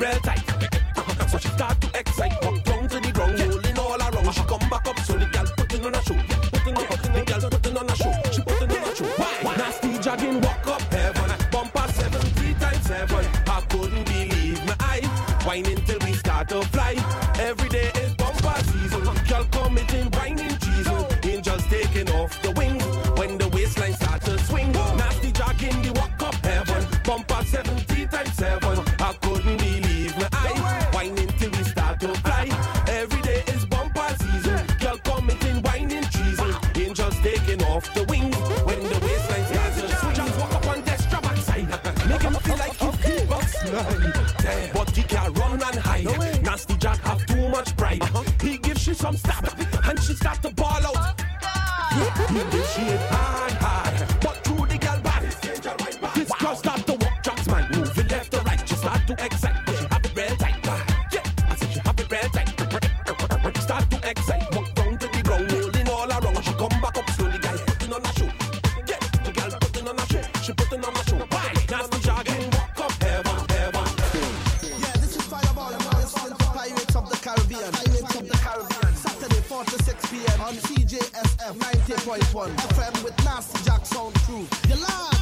real tight. So she start to excite, walk down to the ground, rolling all around. She come back up, so the girl putting on a show. The girl putting on a show. She putting on a show. Why? Nasty jogging, walk up heaven. Bumper 70 times 7. I couldn't believe my eye. Whining till we start to fly. Every day is bumper season. Girl committing whining treason. Angels taking off the wings when the waistline start to swing. Nasty jogging, the walk up heaven. Bumper 70 times 7. I couldn't believe my eye. Whining till we start to fly. Every day is bumper season. Girl committing whining treason. Angels taking off the wings when the waistline starts to swing. Just walk up on the strap side, make him feel like he's beatbox. But he can't run and hide. Nasty Jack have too much pride. He gives she some stab and she start to ball out. He gives she it hard, but through the girl body. This girl start to walk Jack's man, moving left to right. She start to excite, but she have it real tight. Yeah, I said she have it real tight. Start to excite, walk down to the ground, rolling all around. She come back up slowly, guys putting on a show. Yeah, the girl putting on a show. She putting on a show. Why? Nasty jogging, walk up heaven. Yeah, this is Fireball. You're listening to Pirates of the Caribbean. Pirates of the Caribbean. Saturday 4 to 6 p.m. on CJSF 90.1 FM with Nasty Jack Sound Crew. Your lads.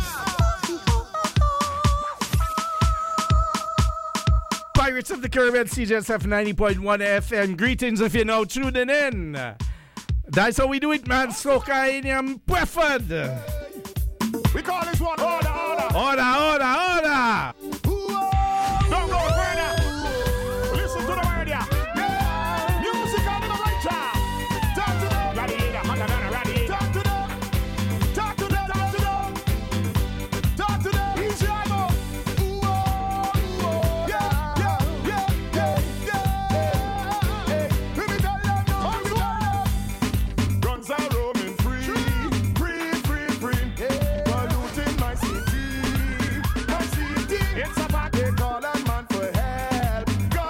Pirates of the Caribbean, CJSF 90.1 FM. Greetings if you're now tuning in. That's how we do it, man. Soca in preferred. We call this one order. Order. Don't go further. Listen to the word, yeah. Music on the right track. Talk to them. Radiator, radiator. Talk to them. Talk to them. Talk to them. Easy ammo. Yeah. Let me tell you now. Guns are roaming free. Polluting my city. It's a pack. They call a man for help.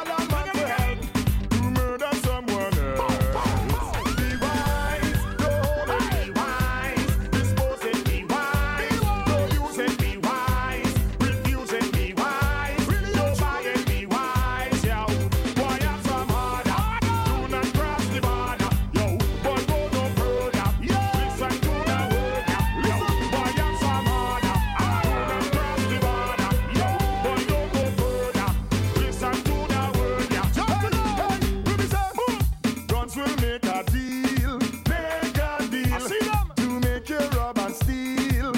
To murder someone else. Be wise, don't be wise. Dispose it, be wise. Don't use it, be wise. Refuse it, be wise. Don't buy it, be wise. Yo, boy, have some harder. Do not cross the border. Yo, boy, go no further. Listen to the word. Yo, boy, have some harder. Do not cross the border. Yo, boy, don't go further. Listen to the word. Guns will make a deal. I see them. To make you rob and steal.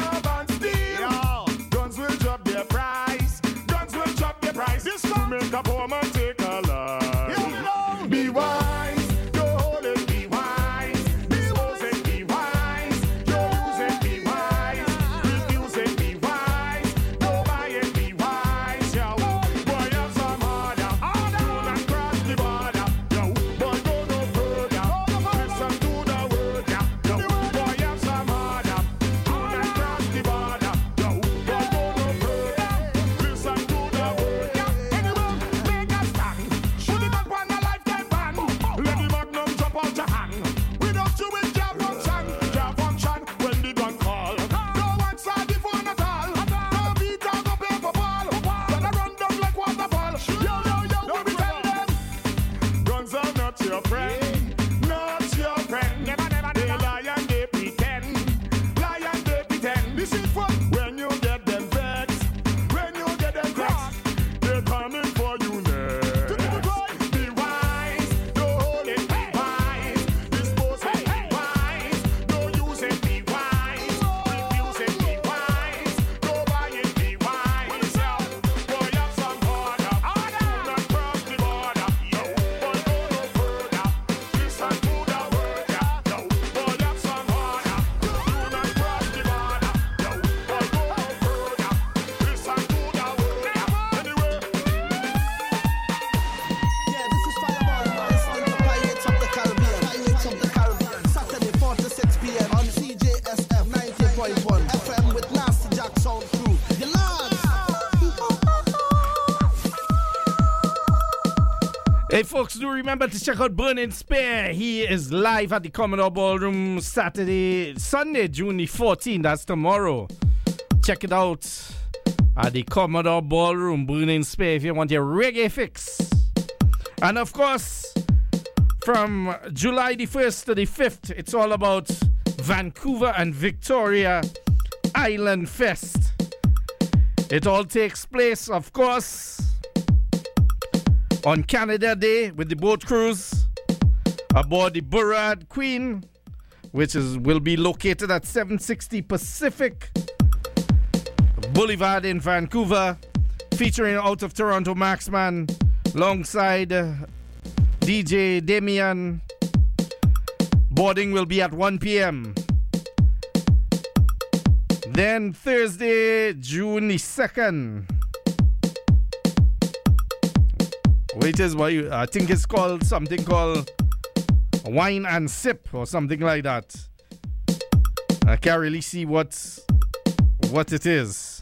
Guns will drop their price. This to make a poor man take a life. Be wise, don't hold it, be wise. Dispose it, be wise. Don't use it, be wise. Refuse it, be wise. Don't buy it, be wise. Yo, boy, have some harder. Do not cross the border. Yo, boy, go no further. Listen to the word. Yo, boy, have some harder. Do not cross the border. Yo, boy, go no further. Listen to the word. Anyway, make a stand. Shoot it up on the lifetime ban. Let the magnum drop out your hand. Without you, it can't function when the gun call. No answer the phone at all. No beat or no play for ball. Gonna run down like waterfall. Yo, we tell them. Guns are not your friend. Not your friend. Never. They lie and they pretend. This is fun. When you get them vexed. They're coming for you next. Be wise. Don't hold it. Be wise. Dispose it. Be wise. Don't use it. Be wise. Refuse it. Be wise. Don't buy it. Be wise. Yo, boy, have some order. Do not cross the border. Yo, boy, go no further. Listen to the word. Yo, boy, have some order. Do not cross the border. Yo, boy, go no further. Listen to the word. Anyway. Yeah, this is Fireball. You're listening to Pirates of the Caribbean. Saturday 4 to 6 p.m. on CJSF 90.1 FM with Nasty Jack Sound Crew. Your lads. Hey folks, do remember to check out Burning Spear. He is live at the Commodore Ballroom Sunday, June the 14th. That's tomorrow. Check it out. at the Commodore Ballroom, Bruning Spey, if you want your reggae fix. And of course, from July the 1st to the 5th, it's all about Vancouver and Victoria Island Fest. It all takes place, of course, on Canada Day with the boat cruise aboard the Burrard Queen, which will be located at 760 Pacific Boulevard in Vancouver, featuring out of Toronto Maxman alongside DJ Damian. Boarding will be at 1 p.m. Then Thursday, June the 2nd, which is what I think it's called something called Wine and Sip or something like that. I can't really see what it is.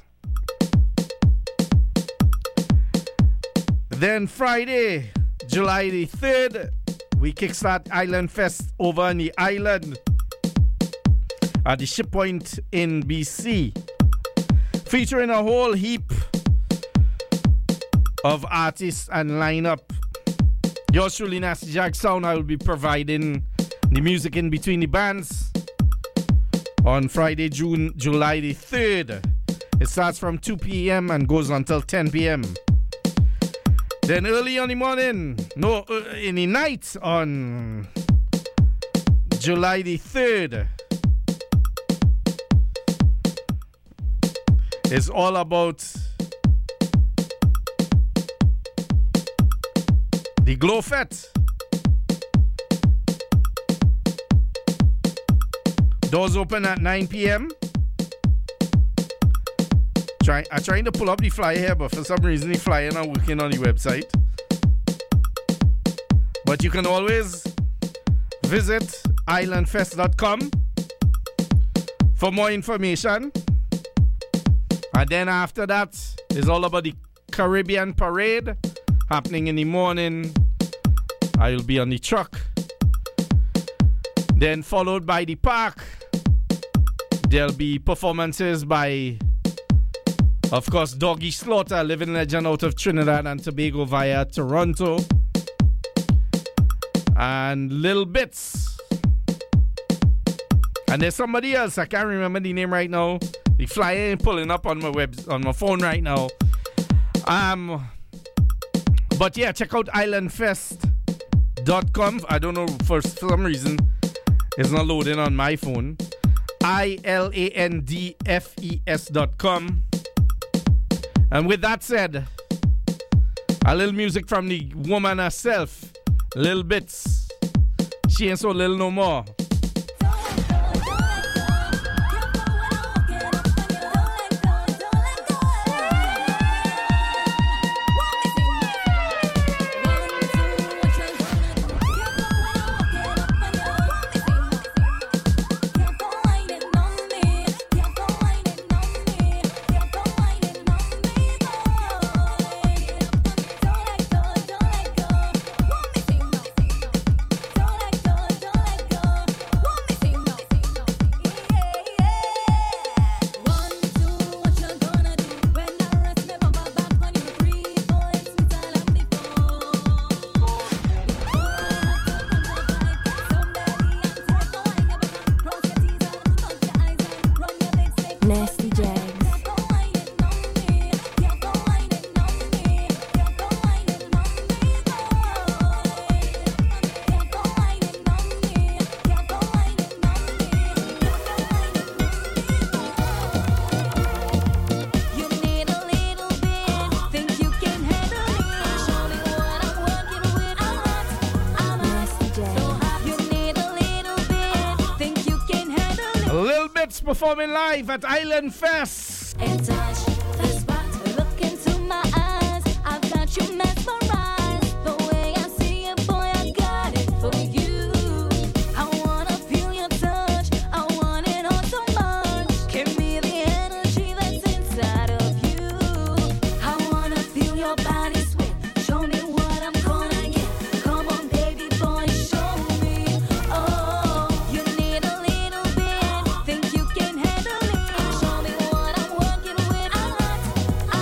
Then Friday, July the 3rd, we kickstart Island Fest over on the island at the Ship Point in BC, featuring a whole heap of artists and lineup. Yours truly, Nasty Jack Sound. I will be providing the music in between the bands on Friday, July the 3rd. It starts from 2 p.m. and goes until 10 p.m. Then early on the morning, in the night on July the 3rd, it's all about the Glow Fete. Doors open at 9 p.m. I'm trying to pull up the flyer here, but for some reason the flyer not working on the website. But you can always visit islandfest.com for more information. And then after that, it's all about the Caribbean Parade happening in the morning. I'll be on the truck. Then followed by the park. There'll be performances by, of course, Doggy Slaughter, living legend out of Trinidad and Tobago via Toronto. And Lil Bits. And there's somebody else, I can't remember the name right now. The flyer ain't pulling up on my phone right now. But yeah, check out islandfest.com. I don't know, for some reason it's not loading on my phone. ILANDFES.com. And with that said, a little music from the woman herself, Lil Bits. She ain't so little no more. Performing live at Island Fest. And touch the spot, look into my eyes. I've got you mesmerized. The way I see it, boy, I got it for you. I wanna feel your touch. I want it all so much. Give me the energy that's inside of you. I wanna feel your body sway. Show me what I'm gonna get. Come on, baby boy, show me. Oh, you need a little bit. Think you can handle it. Show me what I'm working with.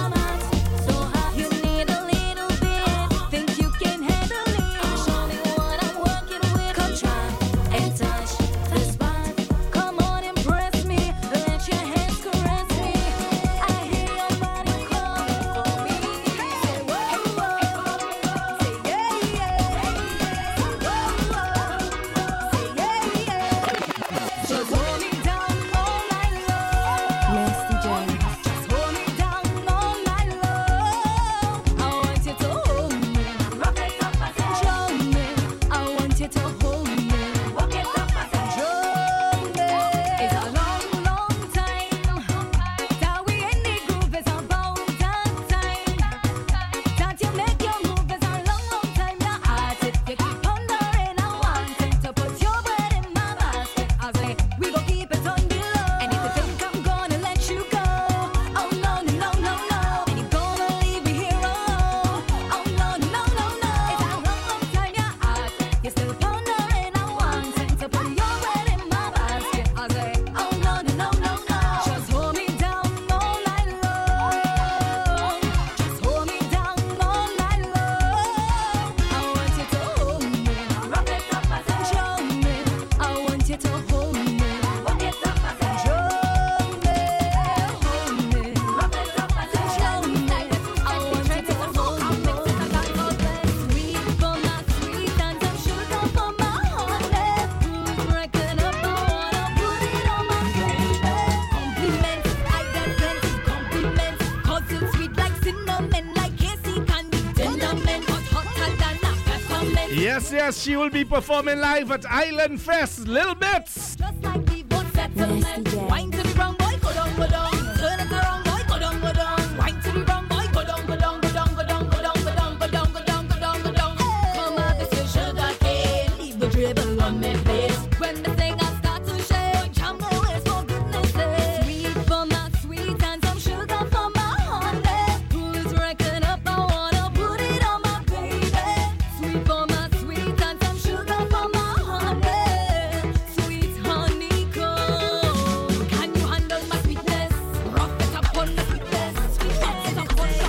Yes, she will be performing live at Island Fest. Little Bits. Just like the boat settlement. Wine to the wrong boy, go down, go down. Turn it around, boy, go down, go down. Wine to the wrong boy, go down, go down, go down, go down, go down, go down, go down, go down, go down, go down. Come on, this is sugar cane. Leave the dribble on me face. When the singer start to shake, jam the waist for goodness sake. Sweet for my sweet and some sugar for my honey. Who's racking up? I wanna put it on my baby. Sweet for my sweet and some sugar for my honey. Sweet honeycomb. Can you handle my sweetness? Rough it up on the sweetness. Rough it up on the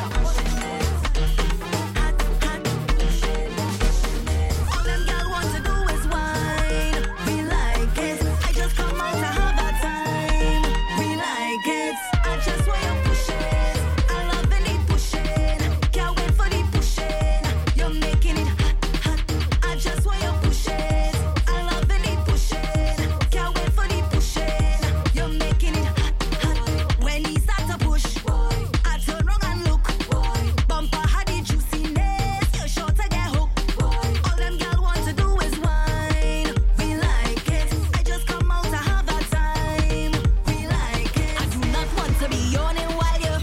All them girl want to do is wine. We like it. I just come out to have a time. We like it. I just want you push it. I love it pushing. Can't wait for the pushing. You're making it hot, hot. I just want you push it. I love it pushing. Can't wait for the pushing. You're making it hot, hot. When he start to push, I turn around and look. Bumper had the juiciness. You're sure to get hooked. All them girl want to do is wine. We like it. I just come out to have a time. We like it. I do not want to be yawning while you.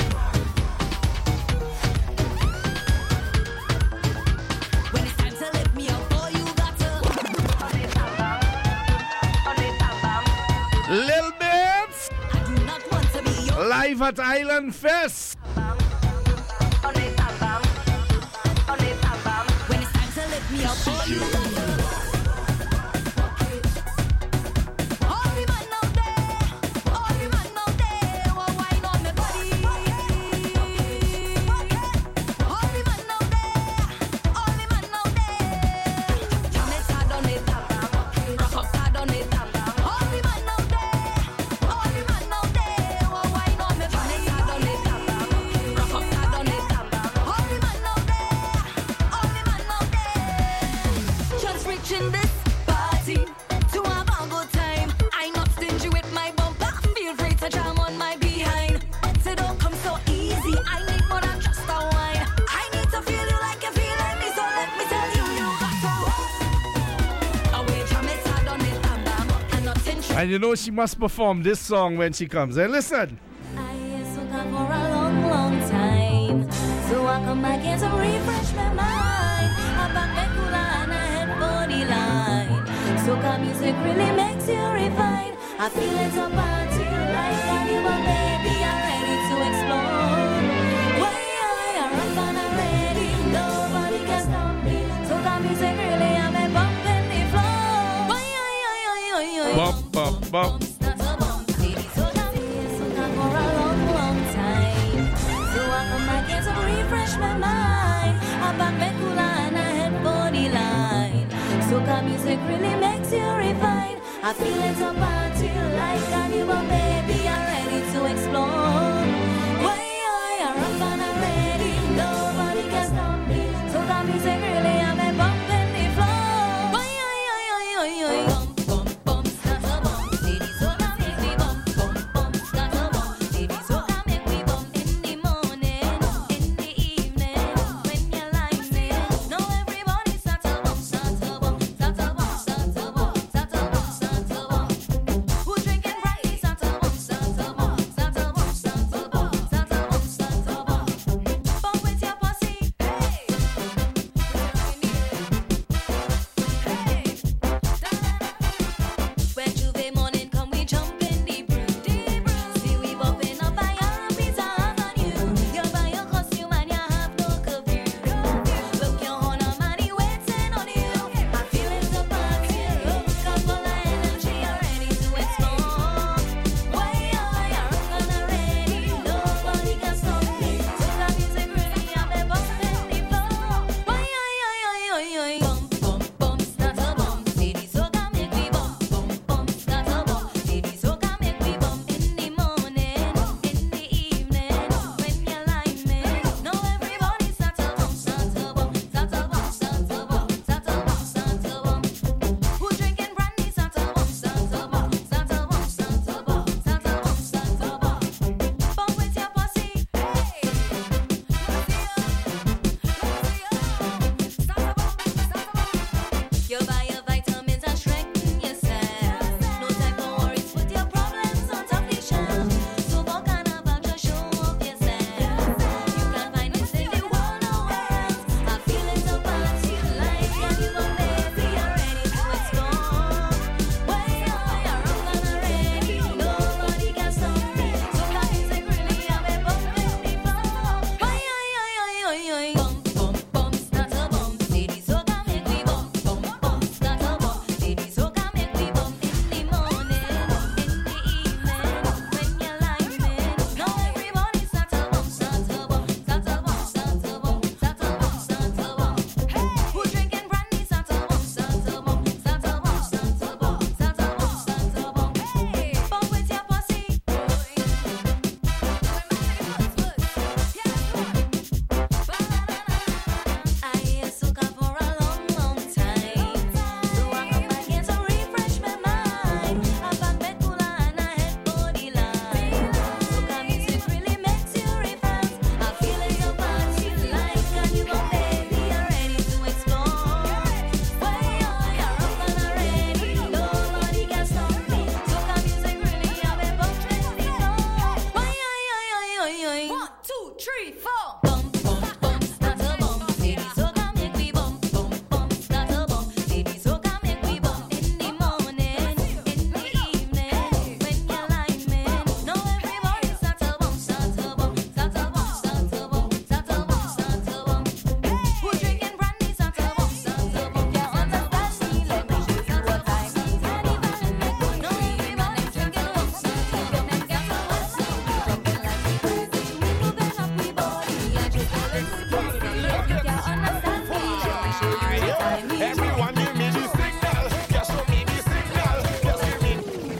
When it's time to lift me up, oh, you got to. Little Bits. I do not want to be yawning. Live at Island Fest. When it's time to lift me up, oh, you got to. All the man out there, all the man out there, oh, wine on my body. All the man out there, all the man out there. Jam it hard on it, rock up hard on it. All the man out there, all the man out there, oh, wine on my body. Jam it hard on it, rock up hard on it. All the man out there, all the man out there. Just reaching this party to have a good time. I'm not stingy with my bumper. Feel free to jam on my behind. But it don't come so easy. I need more than just a wine. I need to feel you like you're feeling me. So let me tell you, you got to. Away, jam it hard on it, bam bam. And nothing should. And you know she must perform this song when she comes. And listen. I used to come for a long, long time. So I come back here to refresh my mind. I back my cooler and I head for the line. Soca music really makes you refine. I feel it's a party like a new baby. I'm ready to explore. Why I rock and I'm ready. Nobody can stop me. Soca music really I'm a bump in the floor. Why Bump, bump, bump. Start a bump. Soca for a long, long time. So I come back here to refresh my mind. I back my cooler and I head for the line. Soca music really makes you refine. I feel it's a party like a new baby. I'm ready to explore. Why I rock and I'm ready. Nobody can stop me. Soca music really I'm a bump in the floor. Why bump, bump, bump, start a bump. Lady soca make me bump, bump, bump, start a bump. Lady soca make me bump in the morning, in the evening, when you're lining. Now everybody start a bump, start a bump, start a bump, start a bump, start a bump, start a bump. Who's drinking brightly? Start a bump, start a bump, start a bump, start a Everyone give me the signal. Just show me the signal. Just give me.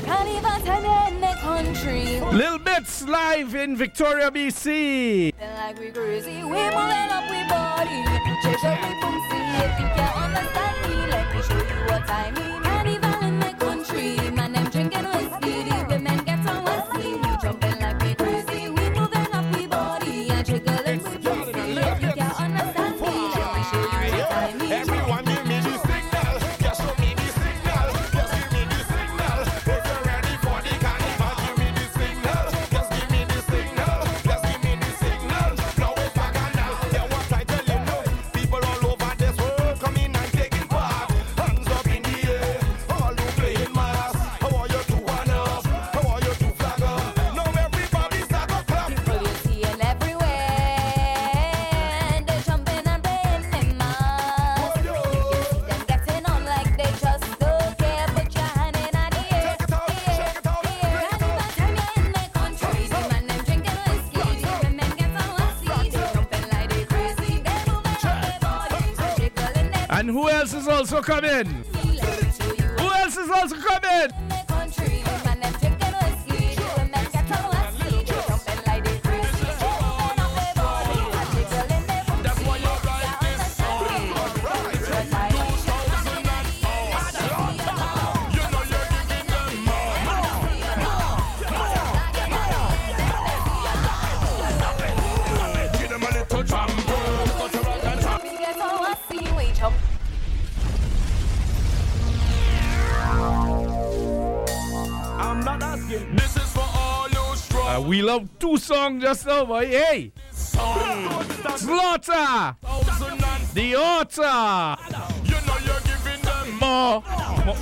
Little Bits live in Victoria, BC. Like we crazy, we moving up, we body. Check out we boom, see it, think you understand me. Let me show you what I mean. Carnival in my country, man, them drinking whiskey. The women get some whiskey, we jumping like we crazy. We moving up, we body, and jiggling we boom, see it, think you understand me. Let me show you what I mean. Everyone give me the signal. Just show me the signal. Just give me the signal. If you're ready for the carnival, give me the signal. Just give me the signal. Just give me the signal. Now it's bacchanal. Yeah, what I tell you now. People all over this world come in and taking part. Hands up in the air. All who playing mass. How are you to one up? How are you to flag up? Now everybody start to clap. People you seeing everywhere, they jumping and playing them mass. You can see them getting on like they just don't care. Put your hand in the air, Check it out, check it out, check it Carnival time you're in my country, the man them drinking whiskey, the women get some whiskey, they jumping like they crazy, they moving up their bodies, they jiggling their And who else is also coming? feet. Let me show you Who else is also coming? in my country, the man them drinking whiskey, the women get some whiskey, they jumping like they crazy, they moving up their bodies, they jiggling their booty. That's why you write this song. You know you're giving them more. Give them a little trample. Go to rock and trample. I'm not asking. This is for all you strong. We love two songs just now, boy. Hey! Slaughter! 2004. The Otter! You know you're giving them More! More!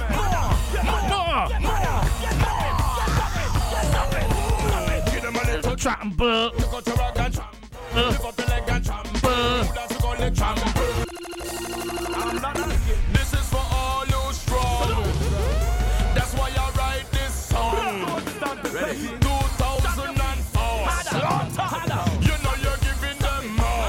Give them a little Trample! go to rock and trample. Lift up your leg and trample. Do that, you call it trample. I'm not asking. This is for all you strong. That's why I write this song. Ready? 2004. You know you're giving them more.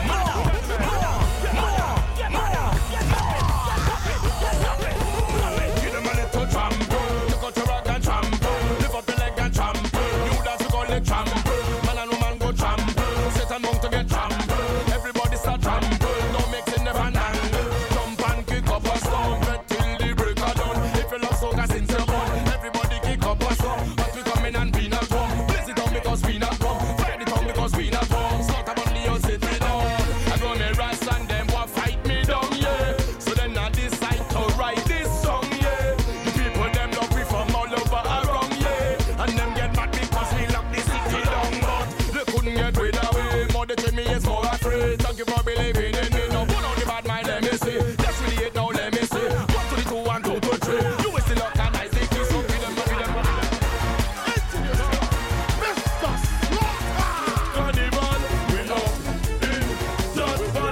Give them a little trample. You go to rock and trample. Lift up your leg and trample. You dance, you call it trample. Man and woman go trample. Set and monk to get trample. Everybody start trample. No mixing never nangle. Jump and kick up a stomp till the break of dawn. If you love soca since you're born, everybody kick up a stomp. But we come in and be not wrong. Blaze it down because we not wrong. Fire it down because we not wrong. Slaughter on the sit me down. I go me rise and them want fight me down, yeah. So then I decide to write this song, yeah. The people them love we from all over around, yeah. And them get mad because we lock the city down, but they couldn't get rid of me. More they tell me is more afraid. Thank you for believing in me. Now put on the bad mind, let me see. Let's really it now, let me see. 1 to the 2 and 2 to 3. You will still look and I say kiss up with them, with them. Mr. Slaughter! Carnival, we love in that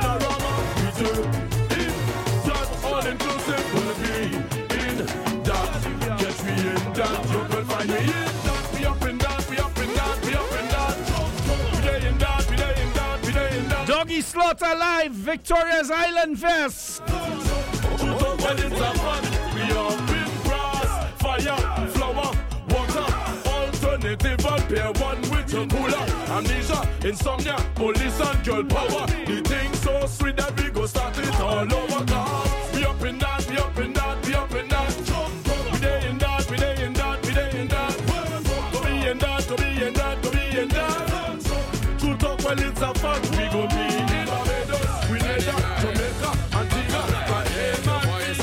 Slaughter live, Victoria's Island Fest. Well, it's a fun. We are big grass, fire, flower, water, alternative and pair one with your cooler. Amnesia, insomnia, police and girl power. The thing so sweet that we go start it all over. Cause we up in that, we up in that, we up in that. We day in that, we day in that, we day in that. Go be in that, go be in that, go be in that. True talk, well, it's a fact. We go be in Barbados, Grenada, Jamaica, Antigua, Bahama.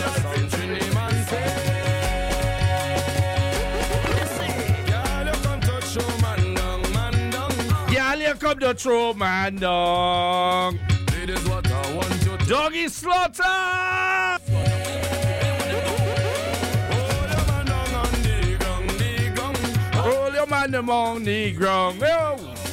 Here come the throw man down. It is what I want you to. Doggy Slaughter. Hold your man among the ground. Oh.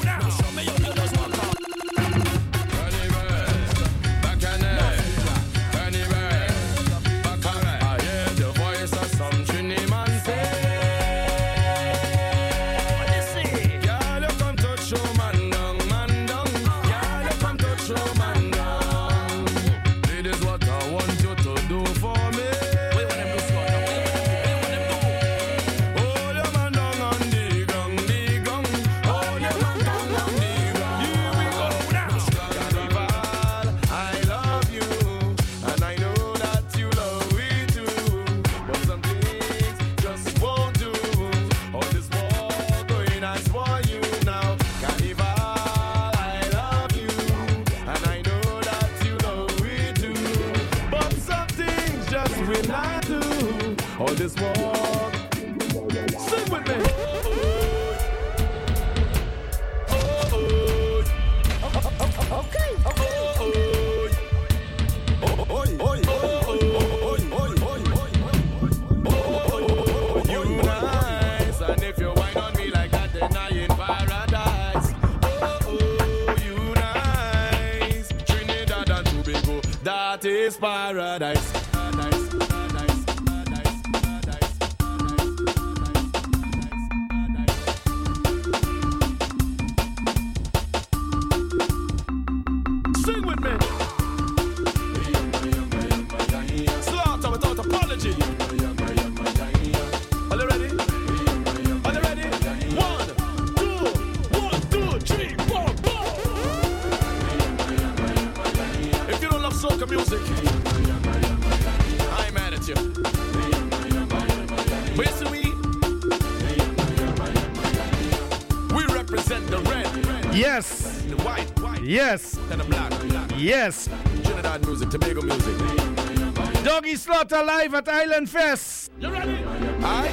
This walk, sing with me. Okay. You nice, and if you whine on me like that, then I in paradise. You nice, Trinidad and Tobago, that is paradise. Yes. The white. Yes. And the black. Yes. Trinidad music, Tobago music. Doggy Slaughter live at Island Fest. You ready? Aye.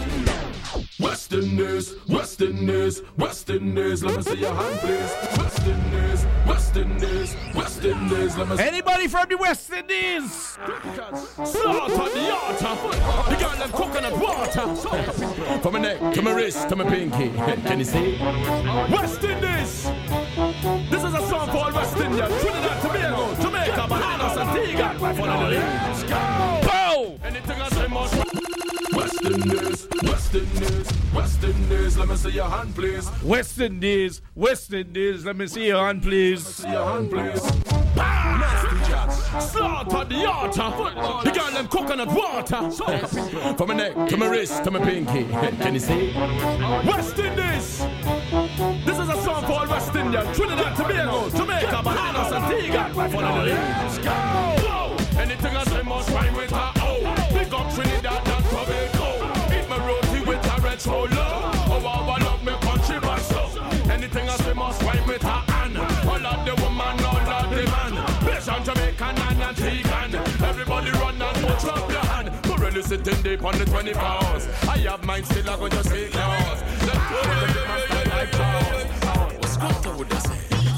West Indies, West Indies, West Indies. Let me see your hand, please. West Indies, West Indies, West Indies. Let me see. Anybody from the West Indies? Slaughter the altar. You got them coconut water. From my neck to my wrist to my pinky. Can you see? West Indies. This is a song called West India. Trinidad, Tobago, Jamaica, Bahamas, Antigua. Follow the lead. Go! Anything I say must. West Indies, West Indies, West Indies. Let me see your hand, please. West Indies, West Indies. Let me see your hand, please. See your hand, please. Nasty Jacks. Slaughter the altar. You got them coconut water. From my neck to my wrist to my pinky. Can you see? West Indies. This is a song called West India. Trinidad, Tobago, Jamaica, Bahamas, Antigua. Follow the lead. Go! Anything I say must rhyme with her. Oh, big up Trinidad and Tobago. Eat my roti with a red shoulder. Oh, I love me country back so. Anything I say must rhyme with her. And all of the woman, all of the man. Belgian, Jamaican, and Antigua. Everybody run and put up your hand. Morelli sitting deep on the 24 hours. I have mine still, I go just take yours. Let's go to the man like Charles. What's Scott would I say?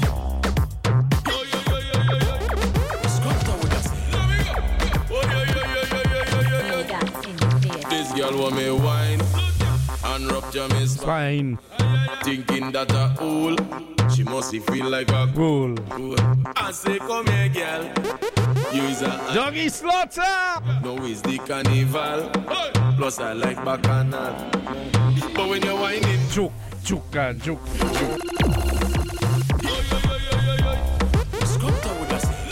This girl want me wine and rupture me spine. Thinking that a fool, she must feel like a Cool. I say come here girl, you is a Doggy Slaughter. no is the carnival. Plus I like bacchanal. But when you're whining, Juke, juke, and juke. Scott would I say?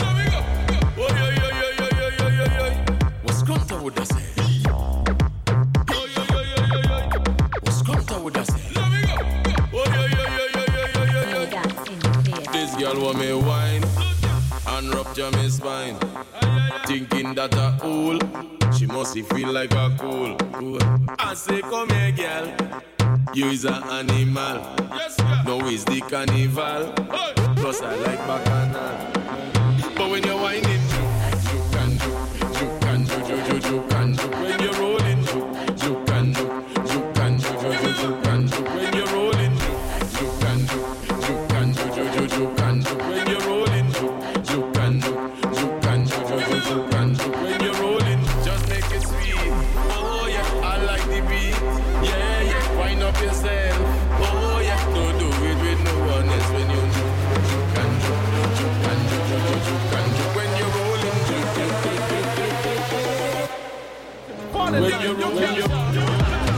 rupture my spine. Thinking that a fool, she must feel like a cool. I say, come here, girl. You is an animal. Yes, no, it's the carnival. Plus, I like bacchanal. But when you're whining, juke and juke, juke and juke, juke, juke and juke. When you're rolling, juke, juke and juke, juke and juke, juke, juke and juke. When you're rolling, juke and juke, juke and juke, juke, juke and juke. When you're rolling, juke and juke, juke and juke, juke, juke and juke. When you're rolling, just make it sweet. Oh yeah, I like the beat. Yeah, yeah, wind up yourself. Oh yeah, don't do it with no one else. When you juke and juke, juke and juke, juke, juke and juke. When you're rolling, juke, juke, juke, juke, juke, juke. When you're rolling,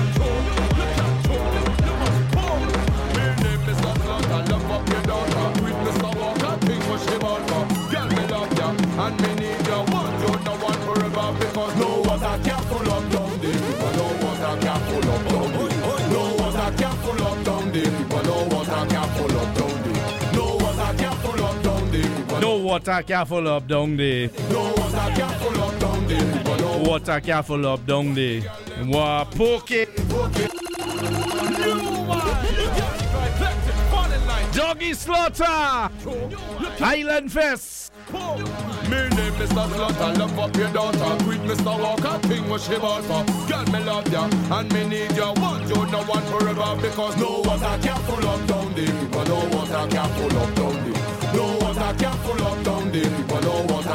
and me need you one, you're the one forever. Because no water can full up down there. No water can full up down there. No water can full up down there. No water can full up down there. No water can full up down there. No water can full up down there. No water can full up down there. Water can full up down there. Wa poke it. Doggy Slaughter. Island Fest. Me name Mr. Slaughter, love up your daughter. Greet Mr. Walker, king what she bought for. Girl, me love ya, and me need ya. Want you, no one forever. Because no water can full up down there. People, no water can full up down there. No water can full up down there. People, no water